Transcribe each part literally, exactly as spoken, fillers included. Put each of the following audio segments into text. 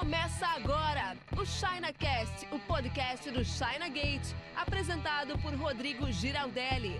Começa agora o ChinaCast, o podcast do China Gate, apresentado por Rodrigo Giraldelli.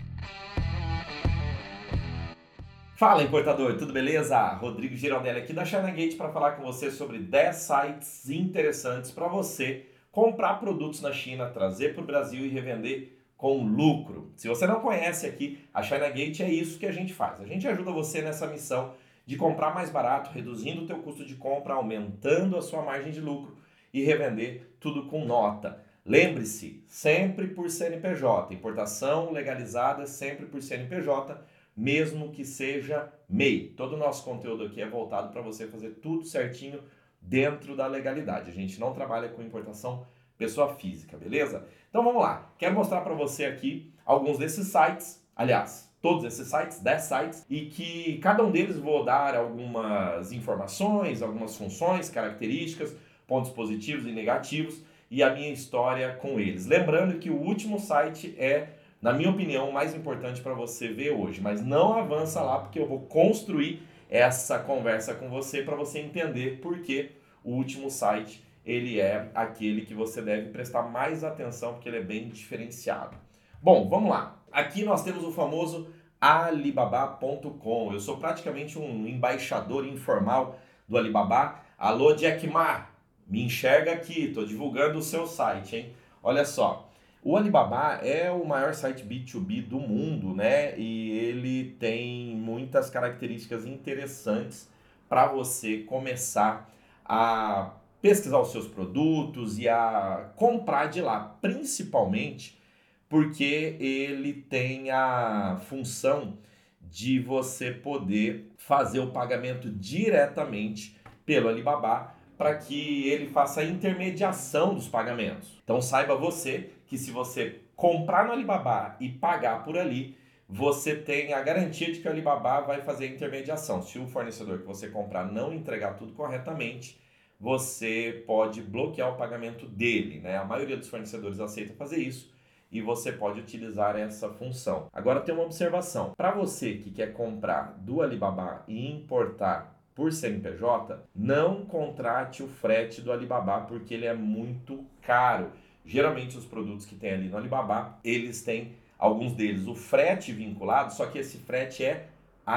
Fala, importador, tudo beleza? Rodrigo Giraldelli aqui da China Gate para falar com você sobre dez sites interessantes para você comprar produtos na China, trazer para o Brasil e revender com lucro. Se você não conhece aqui, a China Gate é isso que a gente faz. A gente ajuda você nessa missão de comprar mais barato, reduzindo o teu custo de compra, aumentando a sua margem de lucro e revender tudo com nota. Lembre-se, sempre por C N P J, importação legalizada sempre por C N P J, mesmo que seja M E I. Todo o nosso conteúdo aqui é voltado para você fazer tudo certinho dentro da legalidade. A gente não trabalha com importação pessoa física, beleza? Então vamos lá, quero mostrar para você aqui alguns desses sites, aliás, todos esses sites, dez sites, e que cada um deles vou dar algumas informações, algumas funções, características, pontos positivos e negativos e a minha história com eles. Lembrando que o último site é, na minha opinião, o mais importante para você ver hoje, mas não avança lá porque eu vou construir essa conversa com você para você entender por que o último site ele é aquele que você deve prestar mais atenção porque ele é bem diferenciado. Bom, vamos lá. Aqui nós temos o famoso Alibaba ponto com. Eu sou praticamente um embaixador informal do Alibaba. Alô, Jack Ma, me enxerga aqui, estou divulgando o seu site, hein? Olha só, o Alibaba é o maior site B dois B do mundo, né? E ele tem muitas características interessantes para você começar a pesquisar os seus produtos e a comprar de lá, principalmente porque ele tem a função de você poder fazer o pagamento diretamente pelo Alibaba para que ele faça a intermediação dos pagamentos. Então saiba você que se você comprar no Alibaba e pagar por ali, você tem a garantia de que o Alibaba vai fazer a intermediação. Se o fornecedor que você comprar não entregar tudo corretamente, você pode bloquear o pagamento dele, né? A maioria dos fornecedores aceita fazer isso e você pode utilizar essa função. Agora tem uma observação. Para você que quer comprar do Alibaba e importar por C N P J, não contrate o frete do Alibaba porque ele é muito caro. Geralmente os produtos que tem ali no Alibaba, eles têm, alguns deles, o frete vinculado, só que esse frete é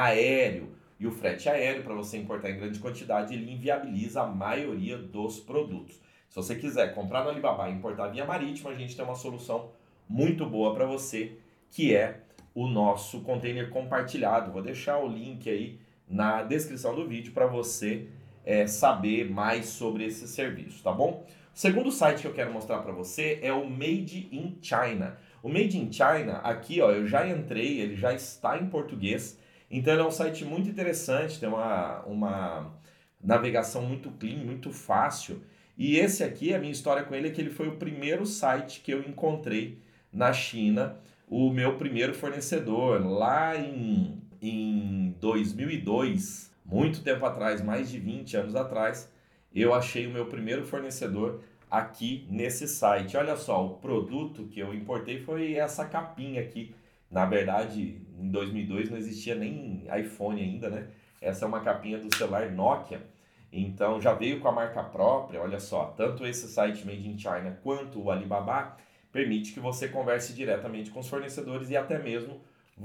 aéreo. E o frete aéreo, para você importar em grande quantidade, ele inviabiliza a maioria dos produtos. Se você quiser comprar no Alibaba e importar via marítima, a gente tem uma solução muito boa para você, que é o nosso container compartilhado. Vou deixar o link aí na descrição do vídeo para você é, saber mais sobre esse serviço, tá bom? O segundo site que eu quero mostrar para você é o Made in China. O Made in China, aqui ó, eu já entrei, ele já está em português. Então ele é um site muito interessante, tem uma, uma navegação muito clean, muito fácil. E esse aqui, a minha história com ele é que ele foi o primeiro site que eu encontrei na China, o meu primeiro fornecedor, lá em, em dois mil e dois, muito tempo atrás, mais de vinte anos atrás, eu achei o meu primeiro fornecedor aqui nesse site. Olha só, o produto que eu importei foi essa capinha aqui. Na verdade, em dois mil e dois não existia nem iPhone ainda, né? Essa é uma capinha do celular Nokia. Então já veio com a marca própria, olha só. Tanto esse site Made in China quanto o Alibaba permite que você converse diretamente com os fornecedores e até mesmo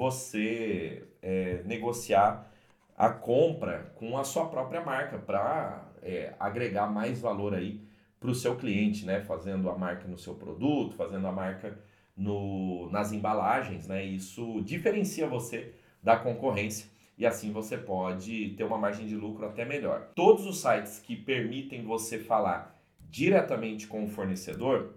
você é, negociar a compra com a sua própria marca para é, agregar mais valor aí para o seu cliente, né? Fazendo a marca no seu produto, fazendo a marca No, nas embalagens, né? Isso diferencia você da concorrência e assim você pode ter uma margem de lucro até melhor. Todos os sites que permitem você falar diretamente com o fornecedor,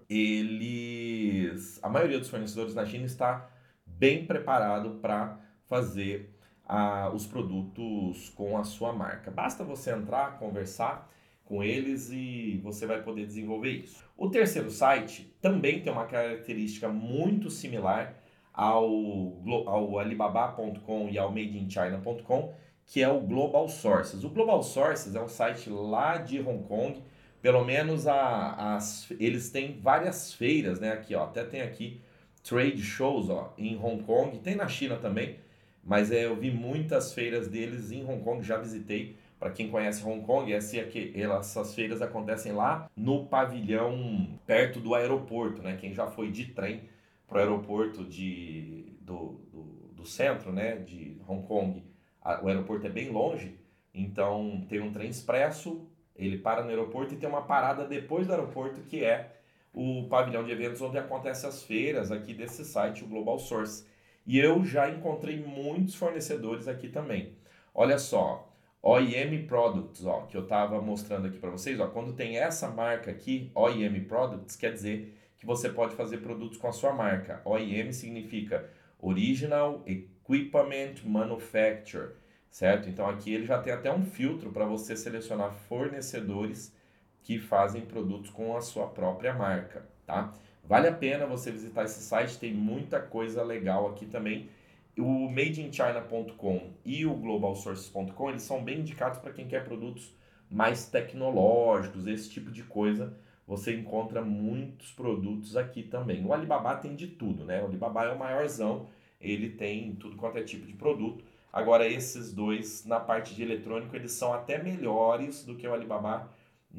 eles, a maioria dos fornecedores na China está bem preparado para fazer ah, os produtos com a sua marca. Basta você entrar, conversar com eles e você vai poder desenvolver isso. O terceiro site também tem uma característica muito similar ao, ao Alibaba ponto com e ao Made in China ponto com, que é o Global Sources. O Global Sources é um site lá de Hong Kong, pelo menos a, as, eles têm várias feiras, né? Aqui, ó, até tem aqui trade shows ó, em Hong Kong, tem na China também, mas é, eu vi muitas feiras deles em Hong Kong, já visitei. Para quem conhece Hong Kong, essas feiras acontecem lá no pavilhão perto do aeroporto, né? Quem já foi de trem para o aeroporto de, do, do, do centro, né? De Hong Kong, a, o aeroporto é bem longe, então tem um trem expresso, ele para no aeroporto e tem uma parada depois do aeroporto que é o pavilhão de eventos onde acontecem as feiras aqui desse site, o Global Source. E eu já encontrei muitos fornecedores aqui também. Olha só, O E M Products, ó, que eu estava mostrando aqui para vocês, ó, quando tem essa marca aqui, O E M Products, quer dizer que você pode fazer produtos com a sua marca. O E M significa Original Equipment Manufacturer, certo? Então aqui ele já tem até um filtro para você selecionar fornecedores que fazem produtos com a sua própria marca, tá? Vale a pena você visitar esse site, tem muita coisa legal aqui também. O made in china ponto com e o global sources ponto com, eles são bem indicados para quem quer produtos mais tecnológicos, esse tipo de coisa. Você encontra muitos produtos aqui também. O Alibaba tem de tudo, né? O Alibaba é o maiorzão, ele tem tudo quanto é tipo de produto. Agora esses dois, na parte de eletrônico, eles são até melhores do que o Alibaba,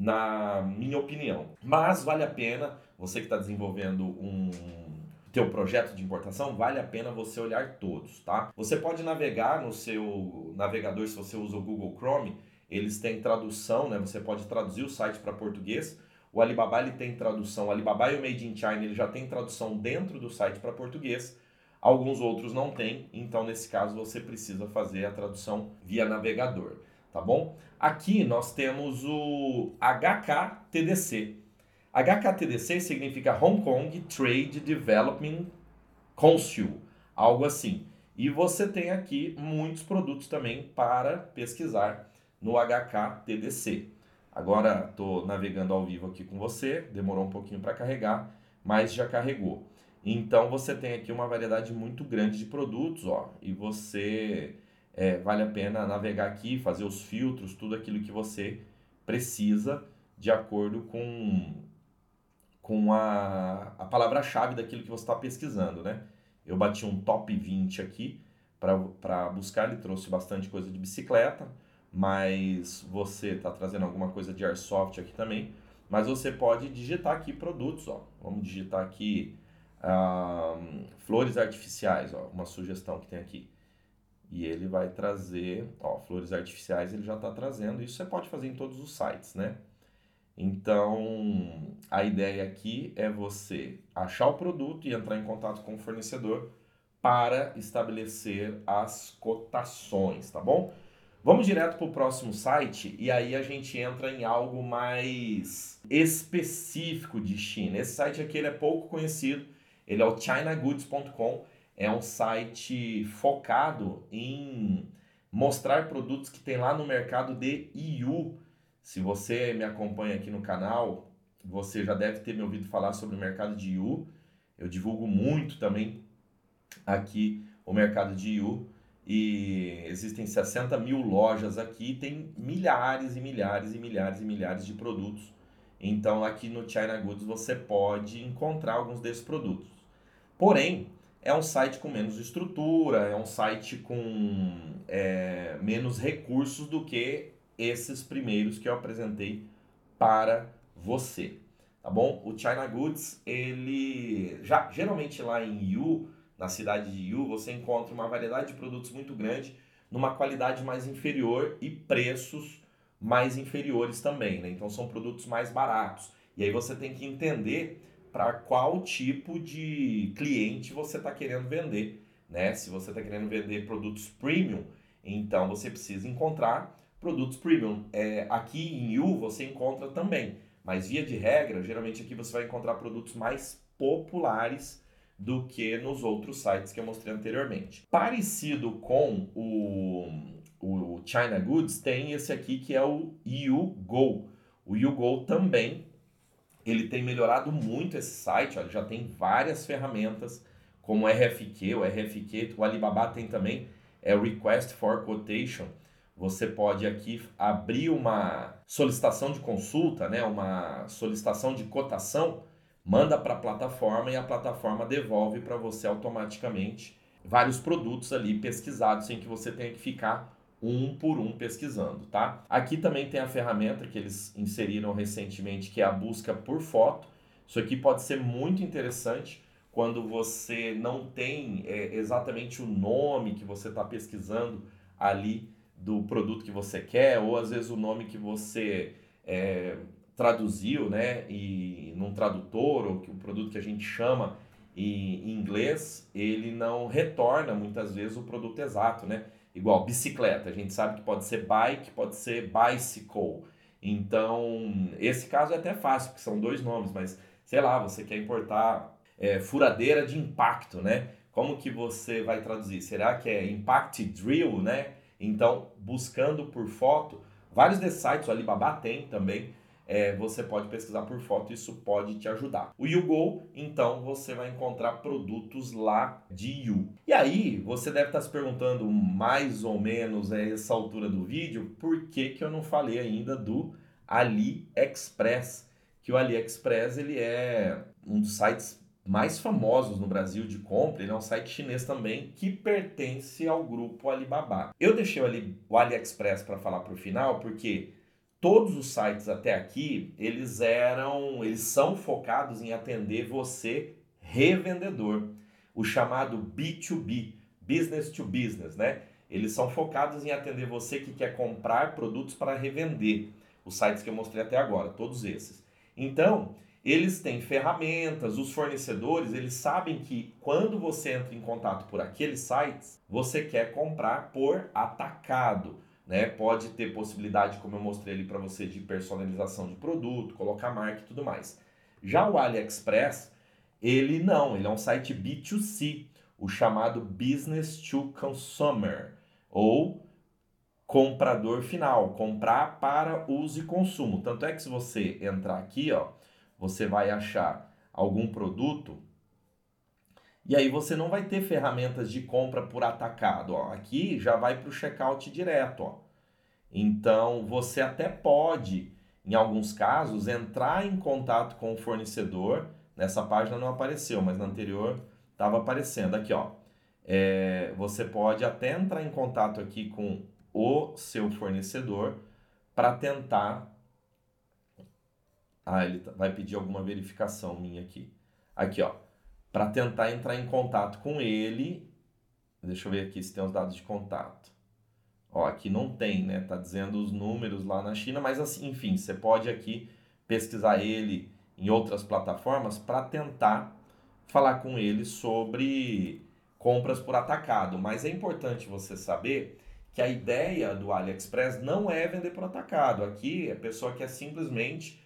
na minha opinião. Mas vale a pena, você que está desenvolvendo um teu projeto de importação, vale a pena você olhar todos, tá? Você pode navegar no seu navegador, se você usa o Google Chrome, eles têm tradução, né? Você pode traduzir o site para português. O Alibaba ele tem tradução, o Alibaba e o Made in China ele já tem tradução dentro do site para português. Alguns outros não tem, então nesse caso você precisa fazer a tradução via navegador, tá bom? Aqui nós temos o H K T D C. H K T D C significa Hong Kong Trade Development Council, algo assim. E você tem aqui muitos produtos também para pesquisar no H K T D C. Agora estou navegando ao vivo aqui com você, demorou um pouquinho para carregar, mas já carregou. Então você tem aqui uma variedade muito grande de produtos, ó, e você é, vale a pena navegar aqui, fazer os filtros, tudo aquilo que você precisa de acordo com, com a, a palavra-chave daquilo que você está pesquisando, né? Eu bati um top vinte aqui para buscar, ele trouxe bastante coisa de bicicleta, mas você está trazendo alguma coisa de airsoft aqui também, mas você pode digitar aqui produtos, ó. Vamos digitar aqui um, flores artificiais, ó, uma sugestão que tem aqui. E ele vai trazer, ó, flores artificiais ele já está trazendo, isso você pode fazer em todos os sites, né? Então, a ideia aqui é você achar o produto e entrar em contato com o fornecedor para estabelecer as cotações, tá bom? Vamos direto para o próximo site e aí a gente entra em algo mais específico de China. Esse site aqui ele é pouco conhecido, ele é o china goods ponto com, é um site focado em mostrar produtos que tem lá no mercado de E U. Se você me acompanha aqui no canal, você já deve ter me ouvido falar sobre o mercado de E U. Eu divulgo muito também aqui o mercado de E U. E existem sessenta mil lojas aqui, tem milhares e milhares e milhares e milhares de produtos. Então aqui no China Goods você pode encontrar alguns desses produtos. Porém, é um site com menos estrutura, é um site com é, menos recursos do que esses primeiros que eu apresentei para você, tá bom? O China Goods, ele já geralmente lá em E U, na cidade de E U, você encontra uma variedade de produtos muito grande, numa qualidade mais inferior e preços mais inferiores também, né? Então são produtos mais baratos. E aí você tem que entender para qual tipo de cliente você está querendo vender, né? Se você está querendo vender produtos premium, então você precisa encontrar produtos premium. É, aqui em E U você encontra também, mas via de regra, geralmente aqui você vai encontrar produtos mais populares do que nos outros sites que eu mostrei anteriormente. Parecido com o, o China Goods, tem esse aqui que é o E U Go. O E U Go também, ele tem melhorado muito esse site, ó, ele já tem várias ferramentas, como o R F Q, o R F Q, o Alibaba tem também, é o Request for Quotation. Você pode aqui abrir uma solicitação de consulta, né, uma solicitação de cotação, manda para a plataforma e a plataforma devolve para você automaticamente vários produtos ali pesquisados sem que você tenha que ficar um por um pesquisando, tá? Aqui também tem a ferramenta que eles inseriram recentemente, que é a busca por foto. Isso aqui pode ser muito interessante quando você não tem é, exatamente o nome que você está pesquisando ali do produto que você quer, ou às vezes o nome que você é, traduziu, né, e num tradutor, ou que o produto que a gente chama em inglês, ele não retorna muitas vezes o produto exato, né? Igual bicicleta, a gente sabe que pode ser bike, pode ser bicycle. Então, esse caso é até fácil, porque são dois nomes, mas sei lá, você quer importar é, furadeira de impacto, né? Como que você vai traduzir? Será que é impact drill, né? Então, buscando por foto, vários desses sites, o Alibaba tem também, é, você pode pesquisar por foto, isso pode te ajudar. O YouGo, então, você vai encontrar produtos lá de You. E aí, você deve estar se perguntando mais ou menos a essa altura do vídeo, por que que eu não falei ainda do AliExpress? Que o AliExpress, ele é um dos sites mais famosos no Brasil de compra, ele é um site chinês também que pertence ao grupo Alibaba. Eu deixei o, Ali, o AliExpress para falar para o final, porque todos os sites até aqui, eles eram, eles são focados em atender você, revendedor, o chamado B dois B, Business to Business, né? Eles são focados em atender você que quer comprar produtos para revender. Os sites que eu mostrei até agora, todos esses. Então, eles têm ferramentas, os fornecedores, eles sabem que quando você entra em contato por aqueles sites, você quer comprar por atacado. Né? Pode ter possibilidade, como eu mostrei ali para você, de personalização de produto, colocar marca e tudo mais. Já o AliExpress, ele não, ele é um site B dois C, o chamado Business to Consumer, ou comprador final, comprar para uso e consumo. Tanto é que se você entrar aqui, ó, você vai achar algum produto e aí você não vai ter ferramentas de compra por atacado. Ó. Aqui já vai para o checkout direto, ó. Então, você até pode, em alguns casos, entrar em contato com o fornecedor. Nessa página não apareceu, mas na anterior estava aparecendo. Aqui, ó. É, você pode até entrar em contato aqui com o seu fornecedor para tentar... Ah, ele vai pedir alguma verificação minha aqui. Aqui, ó. Para tentar entrar em contato com ele. Deixa eu ver aqui se tem os dados de contato. Ó, aqui não tem, né? Tá dizendo os números lá na China, mas assim, enfim, você pode aqui pesquisar ele em outras plataformas para tentar falar com ele sobre compras por atacado. Mas é importante você saber que a ideia do AliExpress não é vender por atacado. Aqui a pessoa quer simplesmente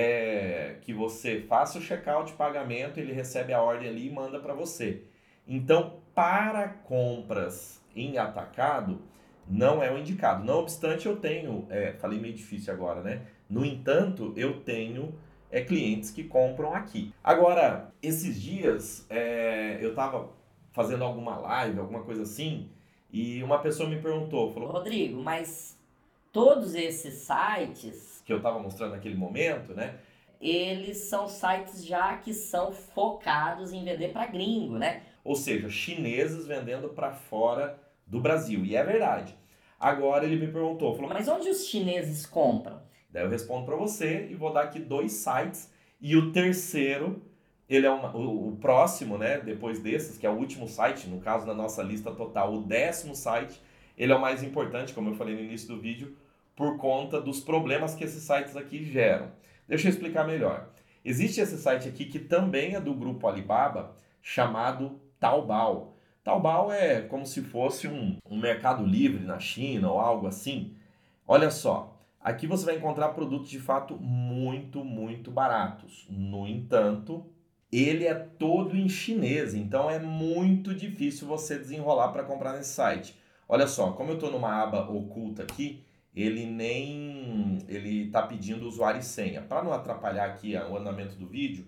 é, que você faça o checkout, pagamento, ele recebe a ordem ali e manda para você. Então, para compras em atacado, não é o indicado. Não obstante, eu tenho, é, falei meio difícil agora, né? No entanto, eu tenho é, clientes que compram aqui. Agora, esses dias, é, eu estava fazendo alguma live, alguma coisa assim, e uma pessoa me perguntou, falou, Rodrigo, mas todos esses sites que eu estava mostrando naquele momento, né? Eles são sites já que são focados em vender para gringo, né? Ou seja, chineses vendendo para fora do Brasil. E é verdade. Agora ele me perguntou, falou, mas onde os chineses compram? Daí eu respondo para você e vou dar aqui dois sites. E o terceiro, ele é uma, o, o próximo, né? Depois desses, que é o último site, no caso da nossa lista total, o décimo site, ele é o mais importante, como eu falei no início do vídeo, por conta dos problemas que esses sites aqui geram. Deixa eu explicar melhor. Existe esse site aqui que também é do grupo Alibaba, chamado Taobao. Taobao é como se fosse um, um mercado livre na China ou algo assim. Olha só, aqui você vai encontrar produtos de fato muito, muito baratos. No entanto, ele é todo em chinês, então é muito difícil você desenrolar para comprar nesse site. Olha só, como eu estou numa aba oculta aqui, ele nem ele está pedindo usuário e senha. Para não atrapalhar aqui o andamento do vídeo,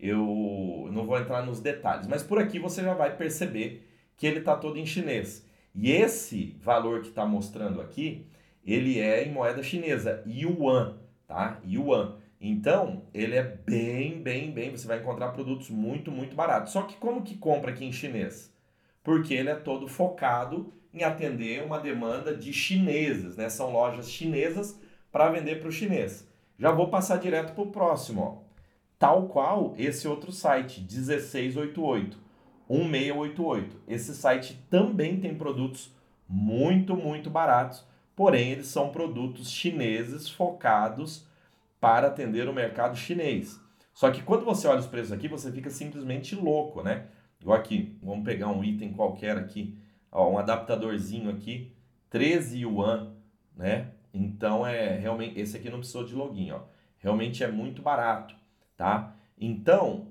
eu não vou entrar nos detalhes, mas por aqui você já vai perceber que ele está todo em chinês. E esse valor que está mostrando aqui, ele é em moeda chinesa, yuan, tá? Yuan. Então, ele é bem, bem, bem, você vai encontrar produtos muito, muito baratos. Só que como que compra aqui em chinês? Porque ele é todo focado em atender uma demanda de chineses, né? São lojas chinesas para vender para o chinês. Já vou passar direto para o próximo, ó. Tal qual esse outro site, dezesseis oitenta e oito, dezesseis oitenta e oito. Esse site também tem produtos muito, muito baratos, porém eles são produtos chineses focados para atender o mercado chinês. Só que quando você olha os preços aqui, você fica simplesmente louco, né? Igual aqui, vamos pegar um item qualquer aqui, ó, um adaptadorzinho aqui, treze yuan, né? Então é realmente, esse aqui não precisou de login, ó. Realmente é muito barato, tá? Então,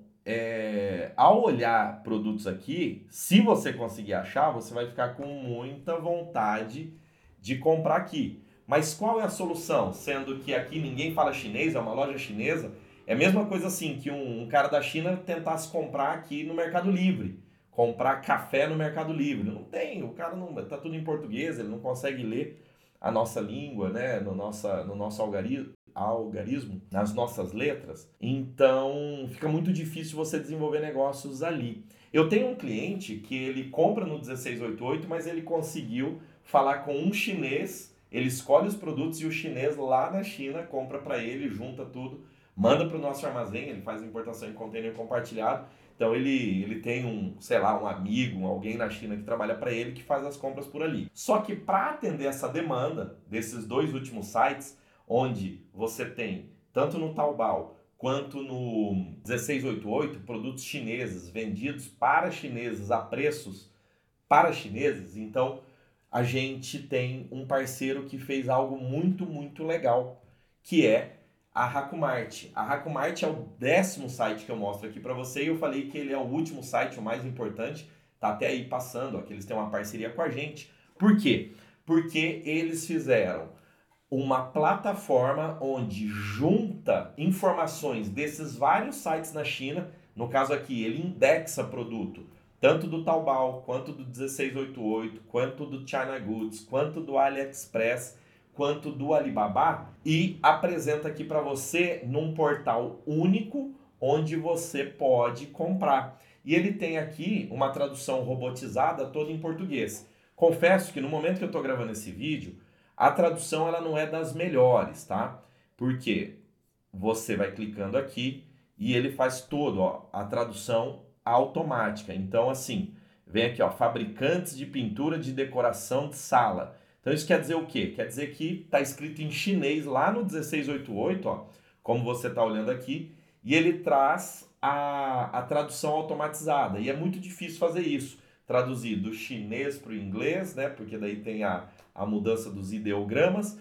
é, ao olhar produtos aqui, se você conseguir achar, você vai ficar com muita vontade de comprar aqui. Mas qual é a solução? Sendo que aqui ninguém fala chinês, é uma loja chinesa, é a mesma coisa assim que um, um cara da China tentasse comprar aqui no Mercado Livre, comprar café no Mercado Livre. Não tem, o cara não, tá tudo em português, ele não consegue ler a nossa língua, né, no, nossa, no nosso algarismo, algarismo, nas nossas letras. Então, fica muito difícil você desenvolver negócios ali. Eu tenho um cliente que ele compra no dezesseis oitenta e oito, mas ele conseguiu falar com um chinês, ele escolhe os produtos e o chinês lá na China compra para ele, junta tudo, manda para o nosso armazém, ele faz importação em container compartilhado. Então ele, ele tem um, sei lá, um amigo, alguém na China que trabalha para ele que faz as compras por ali. Só que para atender essa demanda desses dois últimos sites, onde você tem, tanto no Taobao quanto no dezesseis oitenta e oito, produtos chineses vendidos para chineses a preços para chineses, então a gente tem um parceiro que fez algo muito, muito legal, que é a Hakumart. A Hakumart é o décimo site que eu mostro aqui para você e eu falei que ele é o último site, o mais importante, tá até aí passando, ó, que eles têm uma parceria com a gente. Por quê? Porque eles fizeram uma plataforma onde junta informações desses vários sites na China, no caso aqui ele indexa produto, tanto do Taobao, quanto do dezesseis oitenta e oito, quanto do China Goods, quanto do AliExpress, quanto do Alibaba, e apresenta aqui para você num portal único onde você pode comprar. E ele tem aqui uma tradução robotizada toda em português. Confesso que no momento que eu estou gravando esse vídeo, a tradução ela não é das melhores, tá? Porque você vai clicando aqui e ele faz todo, ó, a tradução automática. Então, assim, vem aqui, ó, fabricantes de pintura de decoração de sala. Então, isso quer dizer o quê? Quer dizer que está escrito em chinês lá no dezesseis oitenta e oito, ó, como você está olhando aqui, e ele traz a, a tradução automatizada. E é muito difícil fazer isso, traduzir do chinês para o inglês, né? Porque daí tem a, a mudança dos ideogramas,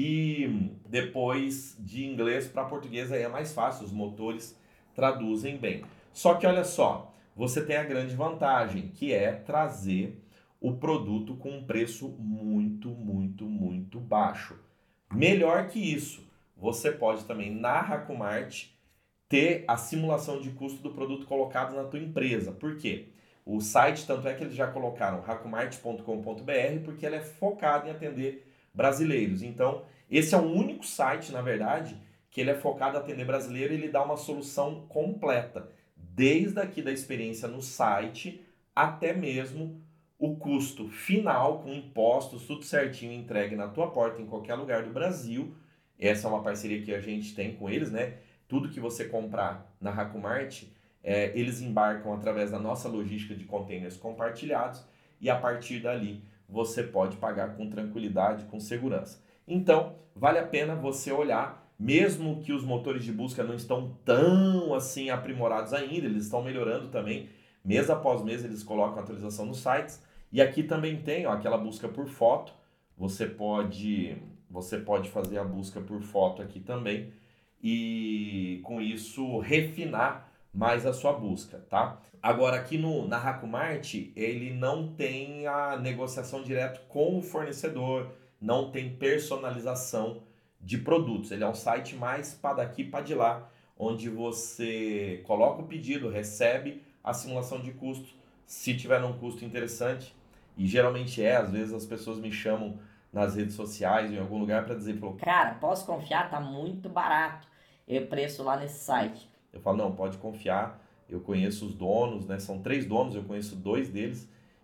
e depois de inglês para português aí é mais fácil, os motores traduzem bem. Só que olha só, você tem a grande vantagem, que é trazer o produto com um preço muito, muito, muito baixo. Melhor que isso, você pode também na Hakumart ter a simulação de custo do produto colocado na tua empresa. Por quê? O site, tanto é que eles já colocaram hakumart ponto com ponto b r, porque ele é focado em atender brasileiros. Então, esse é o único site, na verdade, que ele é focado em atender brasileiro e ele dá uma solução completa. Desde aqui da experiência no site, até mesmo o custo final, com impostos, tudo certinho, entregue na tua porta em qualquer lugar do Brasil. Essa é uma parceria que a gente tem com eles, né? Tudo que você comprar na Hakumart, é, eles embarcam através da nossa logística de containers compartilhados e a partir dali você pode pagar com tranquilidade, com segurança. Então, vale a pena você olhar, mesmo que os motores de busca não estão tão assim aprimorados ainda, eles estão melhorando também, mês após mês eles colocam atualização nos sites. E aqui também tem, ó, aquela busca por foto, você pode, você pode fazer a busca por foto aqui também e com isso refinar mais a sua busca, tá? Agora aqui no, na Hakumart, ele não tem a negociação direto com o fornecedor, não tem personalização de produtos. Ele é um site mais para daqui para de lá, onde você coloca o pedido, recebe a simulação de custo, se tiver um custo interessante, e geralmente é, às vezes as pessoas me chamam nas redes sociais, em algum lugar, para dizer, falou, cara, posso confiar, tá muito barato o preço lá nesse site. Eu falo, não, pode confiar, eu conheço os donos, né? São três donos, eu conheço dois deles,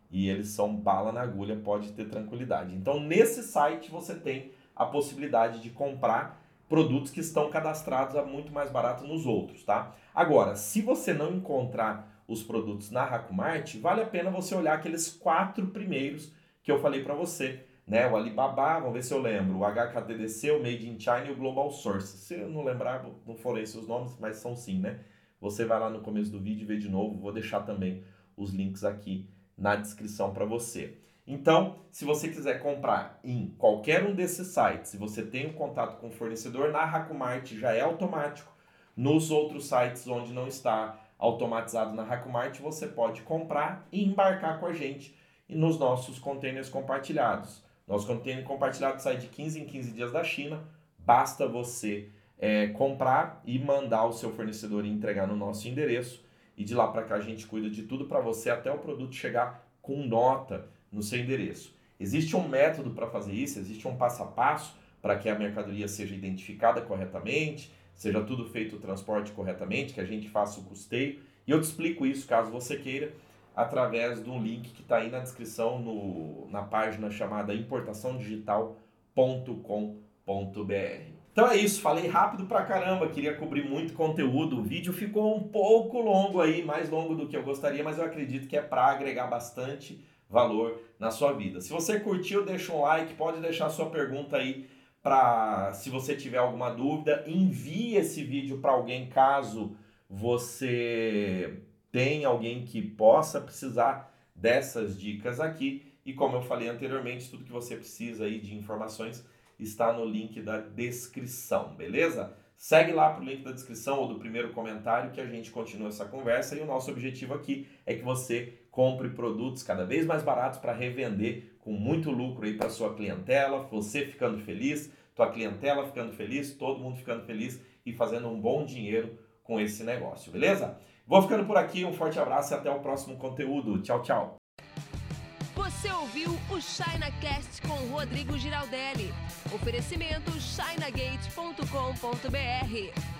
e eles são bala na agulha, pode ter tranquilidade. Então, nesse site você tem a possibilidade de comprar produtos que estão cadastrados a muito mais barato nos outros, tá? Agora, se você não encontrar os produtos na Hacomart, vale a pena você olhar aqueles quatro primeiros que eu falei para você, né? O Alibaba, vamos ver se eu lembro, o H K T D C, o Made in China e o Global Source. Se eu não lembrar, não foram esses os nomes, mas são sim, né? Você vai lá no começo do vídeo e vê de novo, vou deixar também os links aqui na descrição para você. Então, se você quiser comprar em qualquer um desses sites, se você tem um contato com o fornecedor, na Hacomart já é automático. Nos outros sites onde não está automatizado na Hacomart, você pode comprar e embarcar com a gente nos nossos containers compartilhados. Nosso container compartilhado sai de quinze em quinze dias da China, basta você é, comprar e mandar o seu fornecedor entregar no nosso endereço, e de lá para cá a gente cuida de tudo para você até o produto chegar com nota no seu endereço. Existe um método para fazer isso, existe um passo a passo para que a mercadoria seja identificada corretamente, seja tudo feito o transporte corretamente, que a gente faça o custeio, e eu te explico isso caso você queira, através de um link que está aí na descrição, no, na página chamada importação digital ponto com ponto b r. Então é isso, falei rápido pra caramba, queria cobrir muito conteúdo, o vídeo ficou um pouco longo aí, mais longo do que eu gostaria, mas eu acredito que é para agregar bastante valor na sua vida. Se você curtiu, deixa um like, pode deixar sua pergunta aí, pra, se você tiver alguma dúvida, envie esse vídeo para alguém caso você tenha alguém que possa precisar dessas dicas aqui. E como eu falei anteriormente, tudo que você precisa aí de informações está no link da descrição, beleza? Segue lá pro link da descrição ou do primeiro comentário que a gente continua essa conversa, e o nosso objetivo aqui é que você compre produtos cada vez mais baratos para revender com muito lucro aí para sua clientela, você ficando feliz, tua clientela ficando feliz, todo mundo ficando feliz e fazendo um bom dinheiro com esse negócio, beleza? Vou ficando por aqui, um forte abraço e até o próximo conteúdo. Tchau, tchau! Você ouviu o ChinaCast com Rodrigo Giraldelli. Oferecimento china gate ponto com ponto b r.